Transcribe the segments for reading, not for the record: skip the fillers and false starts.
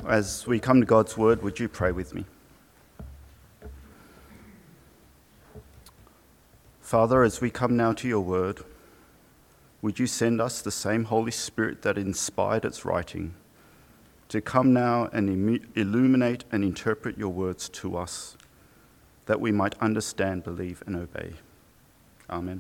As we come to God's word, would you pray with me? Father, as we come now to your word, would you send us the same Holy Spirit that inspired its writing to come now and illuminate and interpret your words to us, that we might understand, believe, and obey. Amen.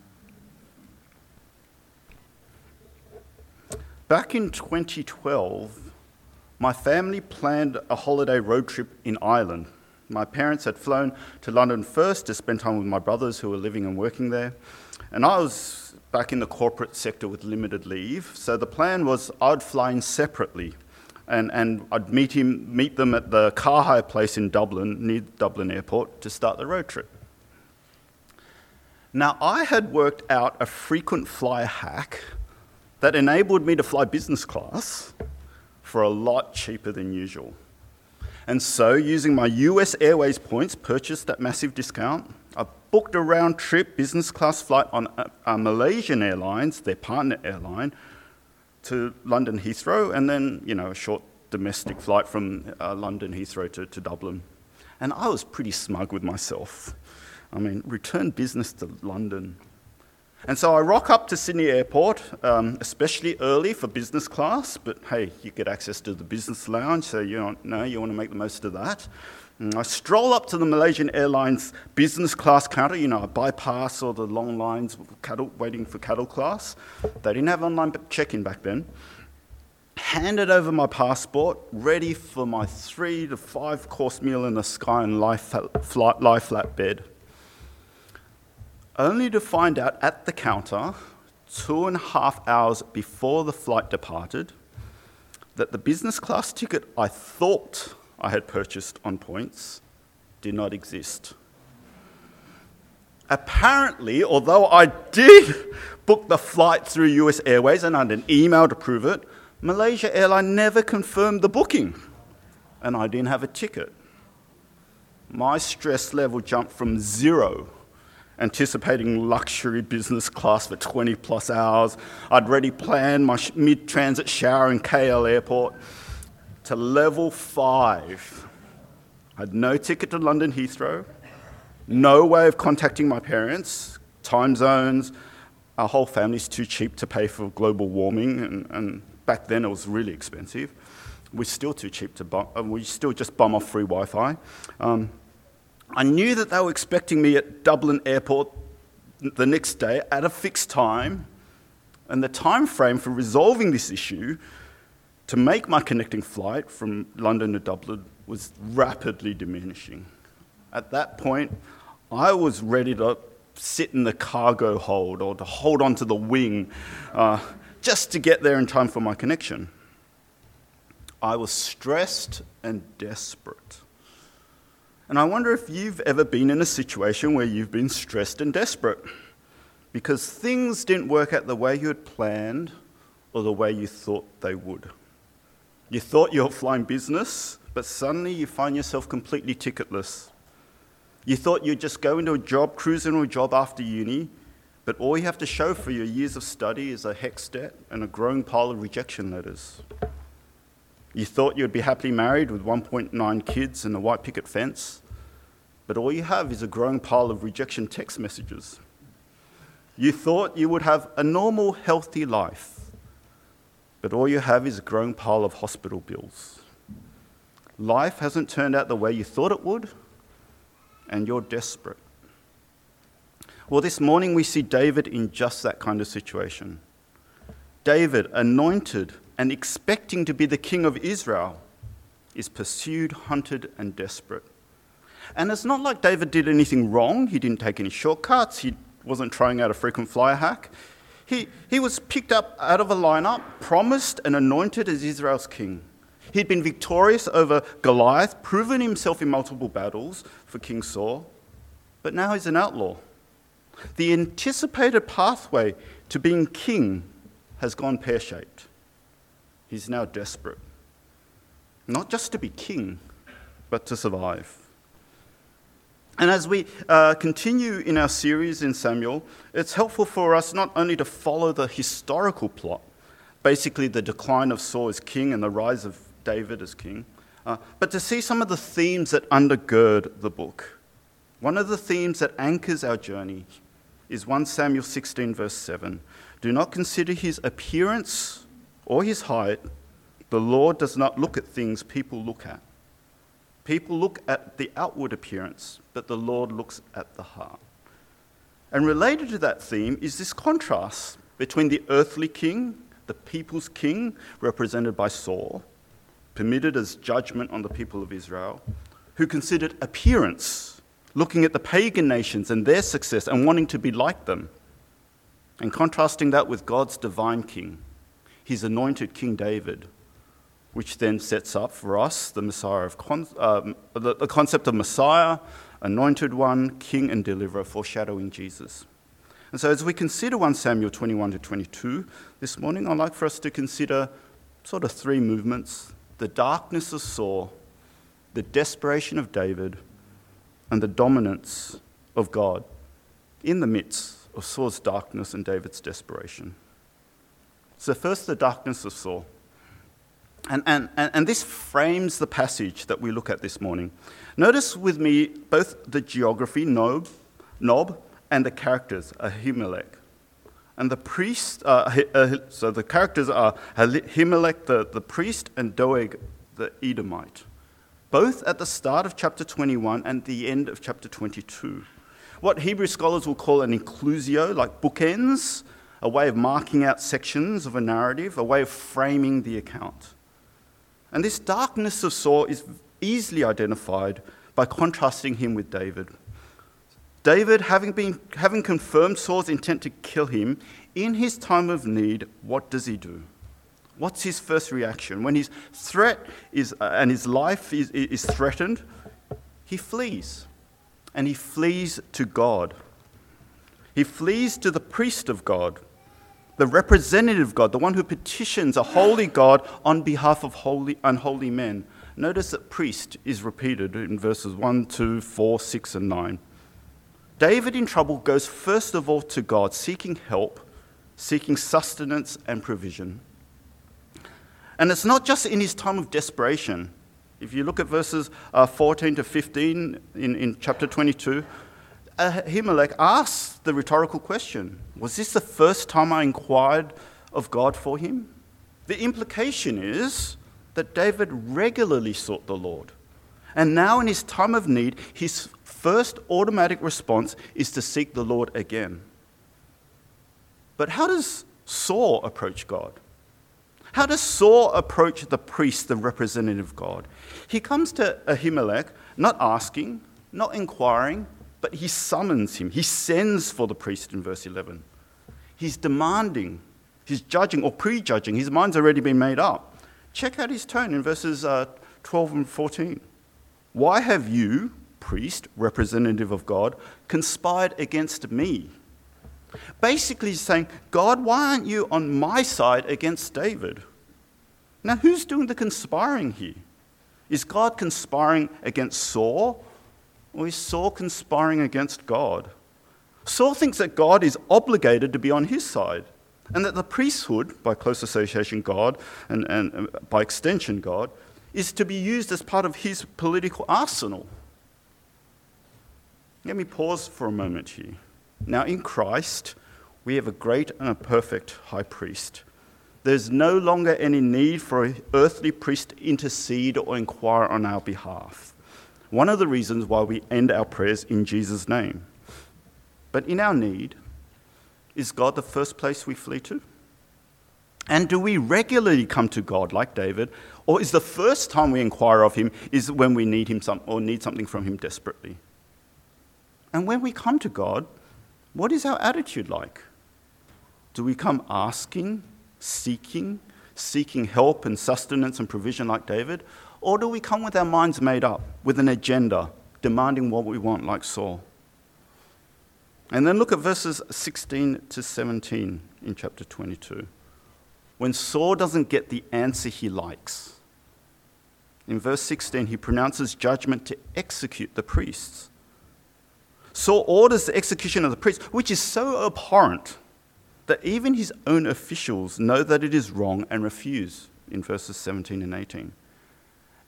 Back in 2012, my family planned a holiday road trip in Ireland. My parents had flown to London first to spend time with my brothers who were living and working there. And I was back in the corporate sector with limited leave. So the plan was I'd fly in separately and I'd meet them at the car hire place in Dublin, near Dublin Airport, to start the road trip. Now, I had worked out a frequent flyer hack that enabled me to fly business class for a lot cheaper than usual. And so, using my US Airways points purchased at massive discount, I booked a round-trip business class flight on Malaysian Airlines, their partner airline, to London Heathrow, and then, a short domestic flight from London Heathrow to Dublin. And I was pretty smug with myself. Return business to London. And so I rock up to Sydney Airport, especially early for business class, but hey, you get access to the business lounge, so you want to make the most of that. And I stroll up to the Malaysian Airlines business class counter, I bypass all the long lines waiting for cattle class. They didn't have online check-in back then. Handed over my passport, ready for my 3 to 5 course meal in the sky and lie flat bed. Only to find out at the counter, 2.5 hours before the flight departed, that the business class ticket I thought I had purchased on points did not exist. Apparently, although I did book the flight through US Airways and I had an email to prove it, Malaysia Airlines never confirmed the booking, and I didn't have a ticket. My stress level jumped from 0, anticipating luxury business class for 20 plus hours. I'd already planned my mid-transit shower in KL Airport, to level 5. I had no ticket to London Heathrow, no way of contacting my parents, time zones. Our whole family's too cheap to pay for global warming, and back then it was really expensive. We're still too cheap we still just bum off free Wi-Fi. I knew that they were expecting me at Dublin Airport the next day at a fixed time, and the time frame for resolving this issue to make my connecting flight from London to Dublin was rapidly diminishing. At that point, I was ready to sit in the cargo hold or to hold onto the wing just to get there in time for my connection. I was stressed and desperate. And I wonder if you've ever been in a situation where you've been stressed and desperate because things didn't work out the way you had planned or the way you thought they would. You thought you were flying business, but suddenly you find yourself completely ticketless. You thought you'd just go into a job, cruise into a job after uni, but all you have to show for your years of study is a HECS debt and a growing pile of rejection letters. You thought you'd be happily married with 1.9 kids and a white picket fence, but all you have is a growing pile of rejection text messages. You thought you would have a normal, healthy life, but all you have is a growing pile of hospital bills. Life hasn't turned out the way you thought it would, and you're desperate. Well, this morning we see David in just that kind of situation. David, anointed and expecting to be the king of Israel, is pursued, hunted, and desperate. And it's not like David did anything wrong. He didn't take any shortcuts. He wasn't trying out a frequent flyer hack. He was picked up out of a lineup, promised and anointed as Israel's king. He'd been victorious over Goliath, proven himself in multiple battles for King Saul, but now he's an outlaw. The anticipated pathway to being king has gone pear-shaped. He's now desperate, not just to be king, but to survive. And as we continue in our series in Samuel, it's helpful for us not only to follow the historical plot, basically the decline of Saul as king and the rise of David as king, but to see some of the themes that undergird the book. One of the themes that anchors our journey is 1 Samuel 16, verse 7. Do not consider his appearance or his height. The Lord does not look at things people look at. People look at the outward appearance, but the Lord looks at the heart. And related to that theme is this contrast between the earthly king, the people's king, represented by Saul, permitted as judgment on the people of Israel, who considered appearance, looking at the pagan nations and their success and wanting to be like them, and contrasting that with God's divine king, his anointed King David, which then sets up for us the Messiah the concept of Messiah, anointed one, king and deliverer, foreshadowing Jesus. And so as we consider 1 Samuel 21 to 22 this morning, I'd like for us to consider sort of three movements: the darkness of Saul, the desperation of David, and the dominance of God in the midst of Saul's darkness and David's desperation. So first, the darkness of Saul. And this frames the passage that we look at this morning. Notice with me both the geography, Nob, and the characters, Ahimelech. And the priest, so the characters are Ahimelech, the priest, and Doeg, the Edomite. Both at the start of chapter 21 and the end of chapter 22. What Hebrew scholars will call an inclusio, like bookends, a way of marking out sections of a narrative, a way of framing the account. And this darkness of Saul is easily identified by contrasting him with David. David, having confirmed Saul's intent to kill him, in his time of need, what does he do? What's his first reaction? When his threat is and his life is threatened, he flees. And he flees to God. He flees to the priest of God, the representative of God, the one who petitions a holy God on behalf of unholy men. Notice that priest is repeated in verses 1, 2, 4, 6, and 9. David in trouble goes first of all to God, seeking help, seeking sustenance and provision. And it's not just in his time of desperation. If you look at verses 14 to 15 in chapter 22, Ahimelech asks the rhetorical question, was this the first time I inquired of God for him? The implication is that David regularly sought the Lord. And now in his time of need, his first automatic response is to seek the Lord again. But how does Saul approach God? How does Saul approach the priest, the representative of God? He comes to Ahimelech, not asking, not inquiring, but he summons him. He sends for the priest in verse 11. He's demanding, he's judging or prejudging. His mind's already been made up. Check out his tone in verses 12 and 14. Why have you, priest, representative of God, conspired against me? Basically he's saying, God, why aren't you on my side against David? Now, who's doing the conspiring here? Is God conspiring against Saul, or is Saul conspiring against God? Saul thinks that God is obligated to be on his side, and that the priesthood, by close association God, and by extension God, is to be used as part of his political arsenal. Let me pause for a moment here. Now, in Christ, we have a great and a perfect high priest. There's no longer any need for an earthly priest to intercede or inquire on our behalf. One of the reasons why we end our prayers in Jesus' name. But in our need, is God the first place we flee to? And do we regularly come to God like David, or is the first time we inquire of him is when we need him or need something from him desperately? And when we come to God, what is our attitude like? Do we come asking, seeking help and sustenance and provision like David? Or do we come with our minds made up, with an agenda, demanding what we want like Saul? And then look at verses 16 to 17 in chapter 22. When Saul doesn't get the answer he likes, in verse 16 he pronounces judgment to execute the priests. Saul orders the execution of the priests, which is so abhorrent that even his own officials know that it is wrong and refuse in verses 17 and 18.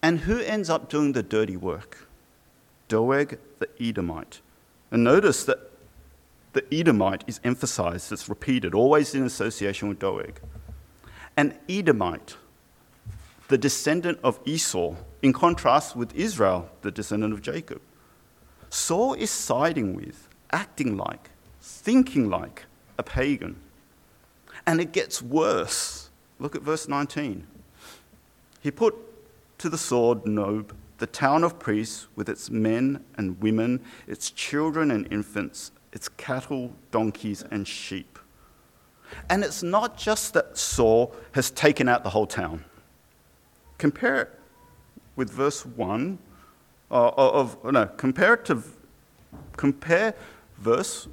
And who ends up doing the dirty work? Doeg the Edomite. And notice that the Edomite is emphasized, it's repeated, always in association with Doeg. An Edomite, the descendant of Esau, in contrast with Israel, the descendant of Jacob. Saul is siding with, acting like, thinking like a pagan. And it gets worse. Look at verse 19. He put to the sword Nob, the town of priests, with its men and women, its children and infants, its cattle, donkeys, and sheep. And it's not just that Saul has taken out the whole town. Compare it with verse 1 compare verse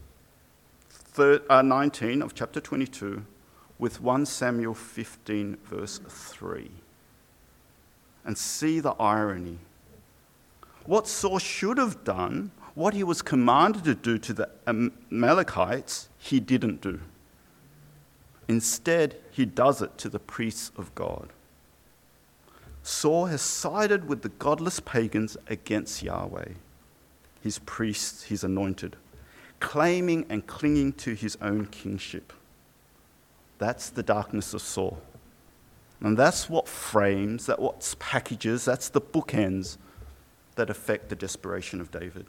19 of chapter 22 with 1 Samuel 15 verse 3. And see the irony. What Saul should have done, what he was commanded to do to the Amalekites, he didn't do. Instead, he does it to the priests of God. Saul has sided with the godless pagans against Yahweh, his priests, his anointed, claiming and clinging to his own kingship. That's the darkness of Saul. And that's what frames, that's what packages, that's the bookends that affect the desperation of David.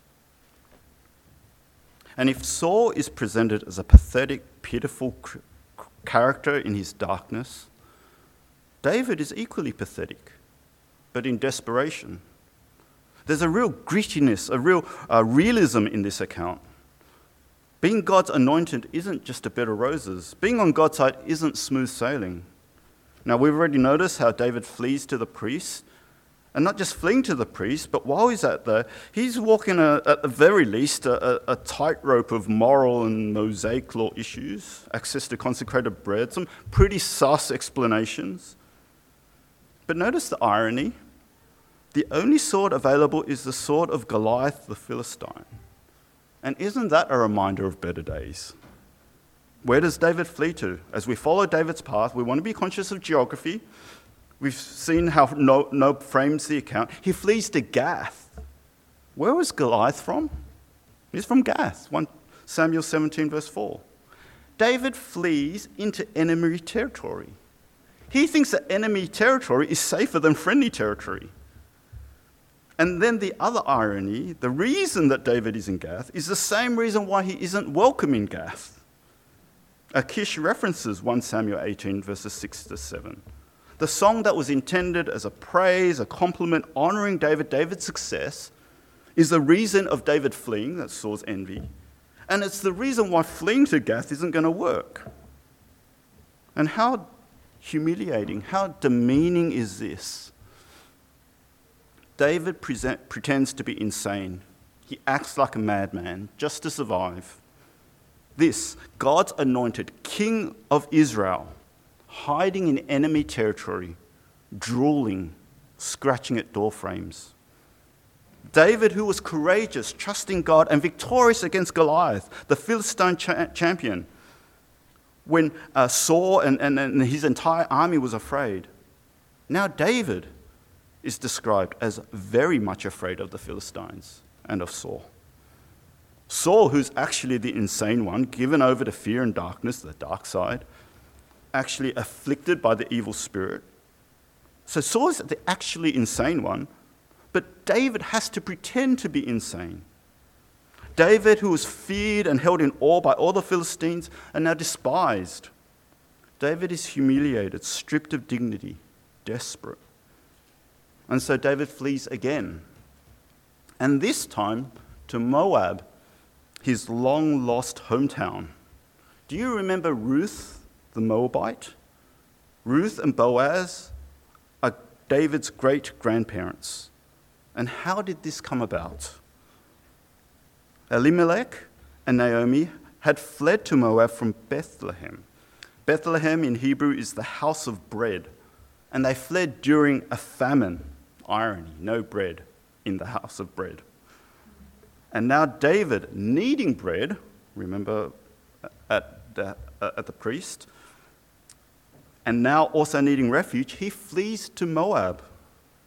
And if Saul is presented as a pathetic, pitiful character in his darkness, David is equally pathetic, but in desperation. There's a real grittiness, a real realism in this account. Being God's anointed isn't just a bed of roses. Being on God's side isn't smooth sailing. Now, we've already noticed how David flees to the priest, and not just fleeing to the priest, but while he's out there, he's walking, at the very least, a tightrope of moral and Mosaic law issues, access to consecrated bread, some pretty sus explanations. But notice the irony. The only sword available is the sword of Goliath the Philistine. And isn't that a reminder of better days? Where does David flee to? As we follow David's path, we want to be conscious of geography. We've seen how Nob frames the account. He flees to Gath. Where was Goliath from? He's from Gath, 1 Samuel 17, verse 4. David flees into enemy territory. He thinks that enemy territory is safer than friendly territory. And then the other irony, the reason that David is in Gath is the same reason why he isn't welcome in Gath. Achish references 1 Samuel 18, verses 6 to 7. The song that was intended as a praise, a compliment, honoring David's success, is the reason of David fleeing, that's Saul's envy. And it's the reason why fleeing to Gath isn't going to work. And how humiliating, how demeaning is this? David pretends to be insane. He acts like a madman just to survive. This, God's anointed King of Israel, hiding in enemy territory, drooling, scratching at door frames. David, who was courageous, trusting God, and victorious against Goliath, the Philistine champion, when Saul and his entire army was afraid. Now David is described as very much afraid of the Philistines and of Saul. Saul, who's actually the insane one, given over to fear and darkness, the dark side, actually afflicted by the evil spirit. So Saul is the actually insane one, but David has to pretend to be insane. David, who was feared and held in awe by all the Philistines, and now despised. David is humiliated, stripped of dignity, desperate. And so David flees again, and this time to Moab, his long-lost hometown. Do you remember Ruth, the Moabite? Ruth and Boaz are David's great-grandparents. And how did this come about? Elimelech and Naomi had fled to Moab from Bethlehem. Bethlehem in Hebrew is the house of bread, and they fled during a famine. Irony, no bread in the house of bread. And now David, needing bread, remember at the priest, and now also needing refuge, he flees to Moab.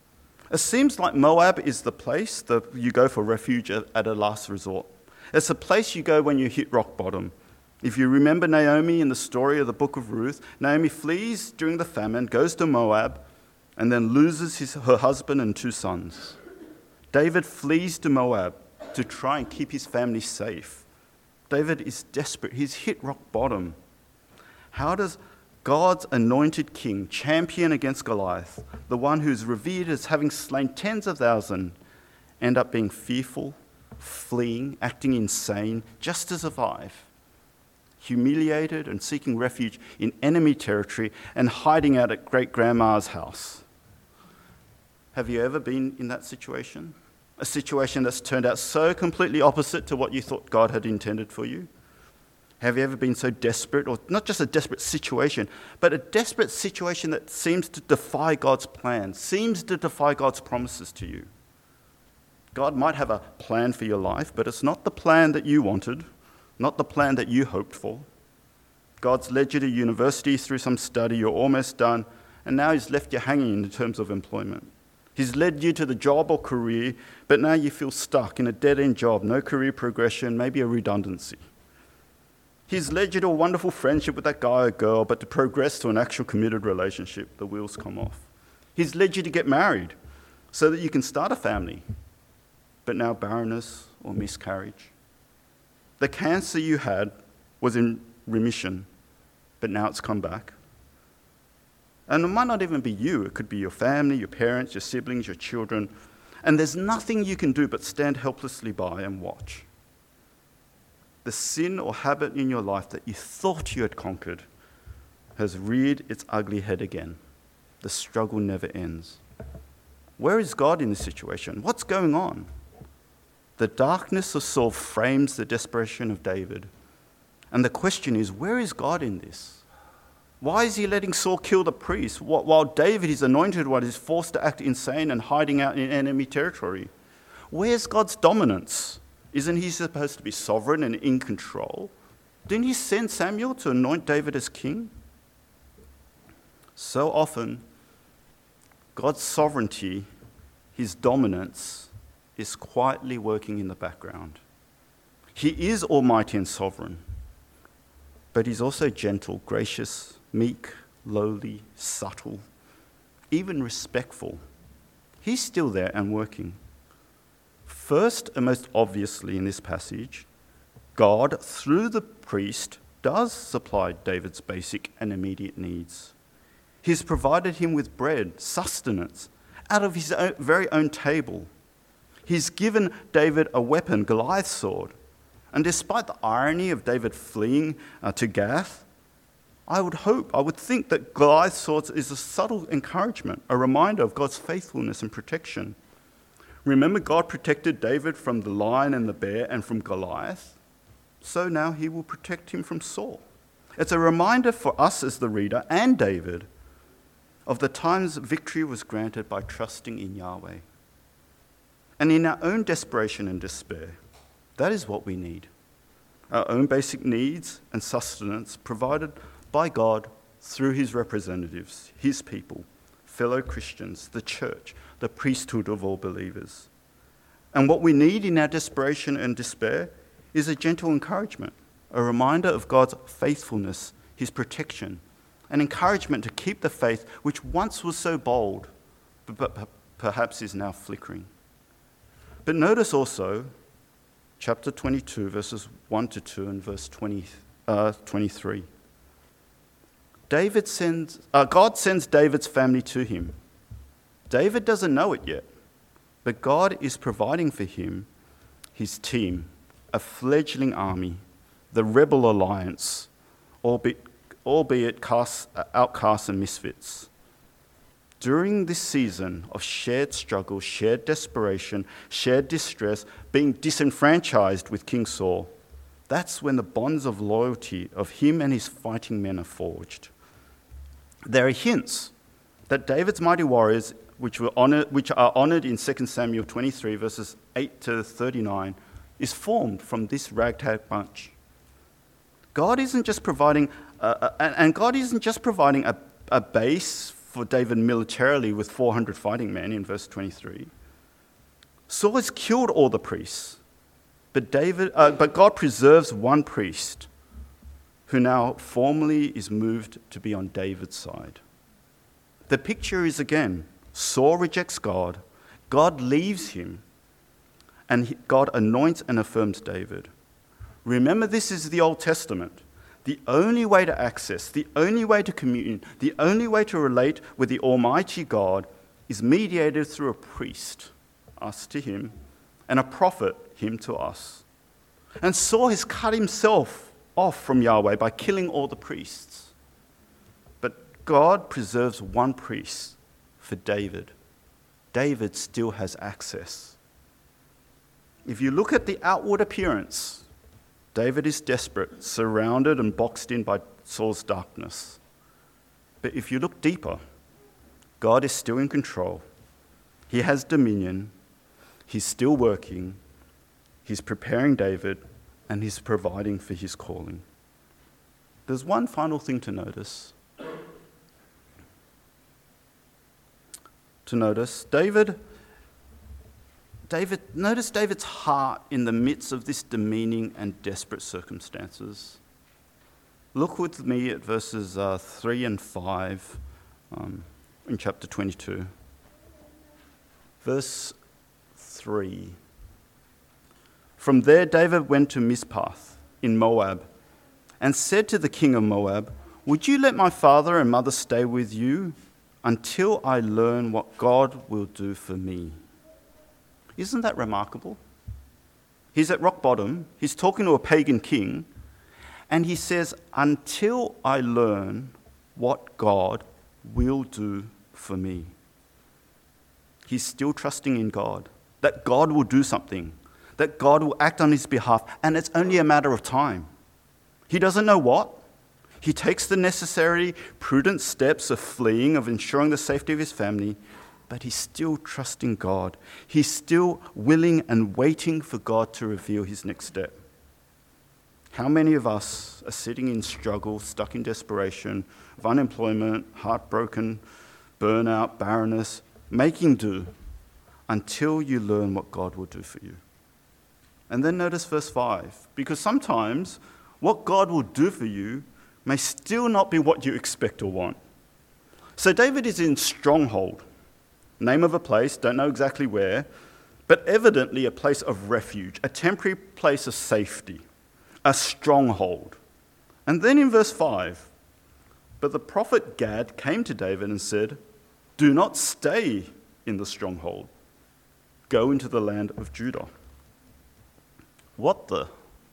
It seems like Moab is the place that you go for refuge at a last resort. It's the place you go when you hit rock bottom. If you remember Naomi in the story of the book of Ruth, Naomi flees during the famine, goes to Moab, and then loses her husband and 2 sons. David flees to Moab to try and keep his family safe. David is desperate. He's hit rock bottom. How does God's anointed king champion against Goliath, the one who's revered as having slain tens of thousands, end up being fearful, fleeing, acting insane, just to survive? Humiliated and seeking refuge in enemy territory and hiding out at great-grandma's house. Have you ever been in that situation? A situation that's turned out so completely opposite to what you thought God had intended for you? Have you ever been so desperate, or not just a desperate situation, but a desperate situation that seems to defy God's plan, seems to defy God's promises to you? God might have a plan for your life, but it's not the plan that you wanted, not the plan that you hoped for. God's led you to university through some study, you're almost done, and now he's left you hanging in terms of employment. He's led you to the job or career, but now you feel stuck in a dead-end job, no career progression, maybe a redundancy. He's led you to a wonderful friendship with that guy or girl, but to progress to an actual committed relationship, the wheels come off. He's led you to get married so that you can start a family, but now barrenness or miscarriage. The cancer you had was in remission, but now it's come back. And it might not even be you. It could be your family, your parents, your siblings, your children. And there's nothing you can do but stand helplessly by and watch. The sin or habit in your life that you thought you had conquered has reared its ugly head again. The struggle never ends. Where is God in this situation? What's going on? The darkness of Saul frames the desperation of David. And the question is, where is God in this? Why is he letting Saul kill the priest while David, his anointed one, is forced to act insane and hiding out in enemy territory? Where's God's dominance? Isn't he supposed to be sovereign and in control? Didn't he send Samuel to anoint David as king? So often, God's sovereignty, his dominance, is quietly working in the background. He is almighty and sovereign, but he's also gentle, gracious, meek, lowly, subtle, even respectful. He's still there and working. First and most obviously in this passage, God, through the priest, does supply David's basic and immediate needs. He's provided him with bread, sustenance, out of his very own table. He's given David a weapon, Goliath's sword. And despite the irony of David fleeing to Gath, I would think that Goliath's sword is a subtle encouragement, a reminder of God's faithfulness and protection. Remember, God protected David from the lion and the bear and from Goliath, so now he will protect him from Saul. It's a reminder for us as the reader and David of the times victory was granted by trusting in Yahweh. And in our own desperation and despair, that is what we need. Our own basic needs and sustenance provided by God through his representatives, his people, fellow Christians, the church, the priesthood of all believers. And what we need in our desperation and despair is a gentle encouragement, a reminder of God's faithfulness, his protection, an encouragement to keep the faith which once was so bold, but perhaps is now flickering. But notice also, chapter 22, verses 1 to 2 and verse 23. God sends David's family to him. David doesn't know it yet, but God is providing for him his team, a fledgling army, the rebel alliance, albeit outcasts and misfits. During this season of shared struggle, shared desperation, shared distress, being disenfranchised with King Saul, that's when the bonds of loyalty of him and his fighting men are forged. There are hints that David's mighty warriors, which are honoured in 2 Samuel 23, verses 8 to 39, is formed from this ragtag bunch. God isn't just providing a base for David militarily with 400 fighting men in verse 23. Saul has killed all the priests, but God preserves one priest who now formally is moved to be on David's side. The picture is again, Saul rejects God, God leaves him, and God anoints and affirms David. Remember, this is the Old Testament. The only way to access, the only way to commune, the only way to relate with the Almighty God is mediated through a priest, us to him, and a prophet, him to us. And Saul has cut himself off from Yahweh by killing all the priests. But God preserves one priest for David. David still has access. If you look at the outward appearance, David is desperate, surrounded and boxed in by Saul's darkness. But if you look deeper, God is still in control. He has dominion. He's still working. He's preparing David, and he's providing for his calling. There's one final thing to notice. Notice David's heart in the midst of this demeaning and desperate circumstances. Look with me at verses 3 and 5 in chapter 22. Verse 3. From there David went to Mizpah in Moab and said to the king of Moab, "Would you let my father and mother stay with you until I learn what God will do for me?" Isn't that remarkable? He's at rock bottom. He's talking to a pagan king. And he says, until I learn what God will do for me. He's still trusting in God, that God will do something, that God will act on his behalf, and it's only a matter of time. He doesn't know what. He takes the necessary prudent steps of fleeing, of ensuring the safety of his family, but he's still trusting God. He's still willing and waiting for God to reveal his next step. How many of us are sitting in struggle, stuck in desperation, of unemployment, heartbroken, burnout, barrenness, making do until you learn what God will do for you? And then notice verse 5, because sometimes what God will do for you may still not be what you expect or want. So David is in Stronghold. Name of a place, don't know exactly where, but evidently a place of refuge, a temporary place of safety, a stronghold. And then in verse 5, but the prophet Gad came to David and said, "Do not stay in the stronghold. Go into the land of Judah." What the?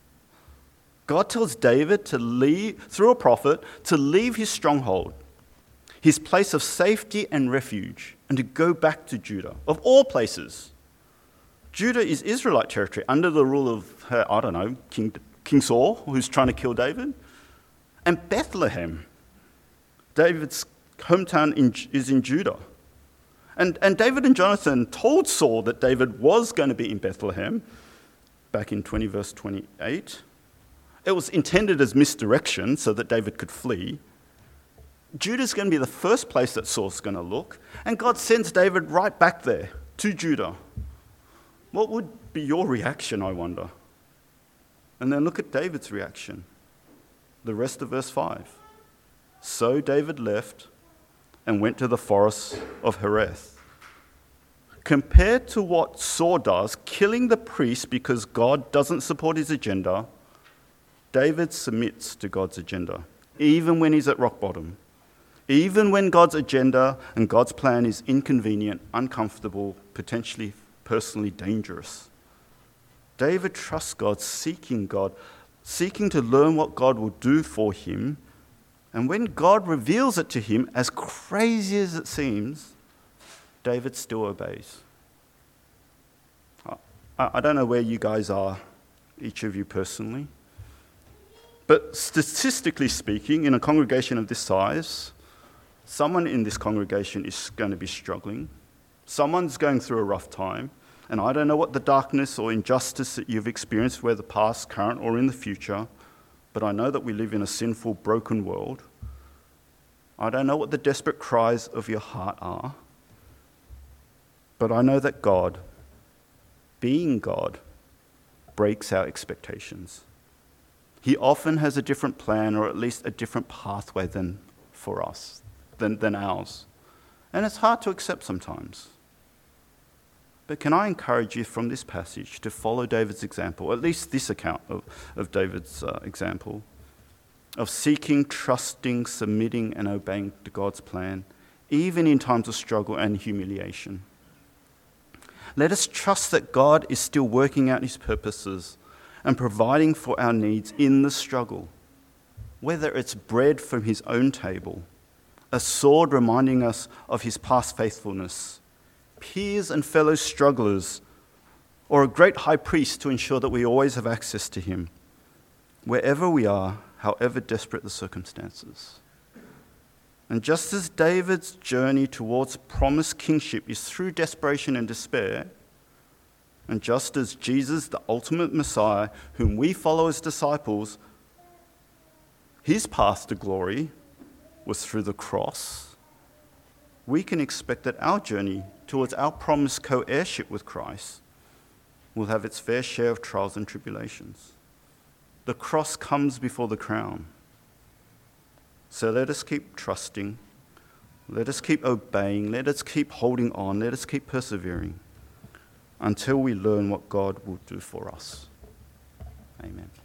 God tells David to leave, through a prophet, to leave his stronghold, his place of safety and refuge, and to go back to Judah, of all places. Judah is Israelite territory under the rule of, King Saul, who's trying to kill David. And Bethlehem, David's hometown, is in Judah. And David and Jonathan told Saul that David was going to be in Bethlehem, back in 20 verse 28. It was intended as misdirection so that David could flee. Judah's going to be the first place that Saul's going to look, and God sends David right back there to Judah. What would be your reaction, I wonder? And then look at David's reaction. The rest of verse 5. So David left and went to the forest of Hereth. Compared to what Saul does, killing the priest because God doesn't support his agenda, David submits to God's agenda, even when he's at rock bottom. Even when God's agenda and God's plan is inconvenient, uncomfortable, potentially personally dangerous. David trusts God, seeking to learn what God will do for him. And when God reveals it to him, as crazy as it seems, David still obeys. I don't know where you guys are, each of you personally, but statistically speaking, in a congregation of this size, someone in this congregation is going to be struggling. Someone's going through a rough time. And I don't know what the darkness or injustice that you've experienced, whether past, current, or in the future, but I know that we live in a sinful, broken world. I don't know what the desperate cries of your heart are, but I know that God, being God, breaks our expectations. He often has a different plan, or at least a different pathway than ours. And it's hard to accept sometimes. But can I encourage you from this passage to follow David's example, at least this account of David's example, of seeking, trusting, submitting, and obeying to God's plan, even in times of struggle and humiliation. Let us trust that God is still working out his purposes and providing for our needs in the struggle, whether it's bread from his own table, a sword reminding us of his past faithfulness, peers and fellow strugglers, or a great high priest to ensure that we always have access to him, wherever we are, however desperate the circumstances. And just as David's journey towards promised kingship is through desperation and despair, and just as Jesus, the ultimate Messiah, whom we follow as disciples, his path to glory was through the cross, we can expect that our journey towards our promised co-heirship with Christ will have its fair share of trials and tribulations. The cross comes before the crown. So let us keep trusting, let us keep obeying, let us keep holding on, let us keep persevering until we learn what God will do for us. Amen.